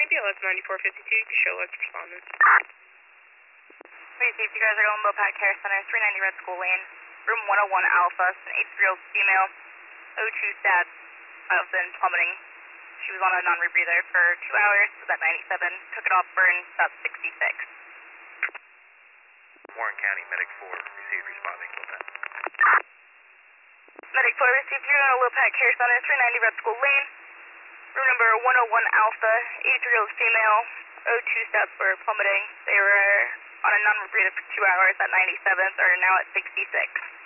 County BLS 9452 to show less respondents. Please see if you guys are going Lopat Care Center, 390 Red School Lane, room 101 Alpha, an 83-year-old female, O2 stat, vitals been plummeting. She was on a non-rebreather for 2 hours, was at 97, took it off burn, about 66. Warren County, Medic 4, received responding Lopat. Medic 4, received you on Lopat Care Center, 390 Red School Lane, room number 101 Alpha, 83-year-old female, O2 stats were plummeting. They were on a non-rebreather for 2 hours at 97, are now at 66.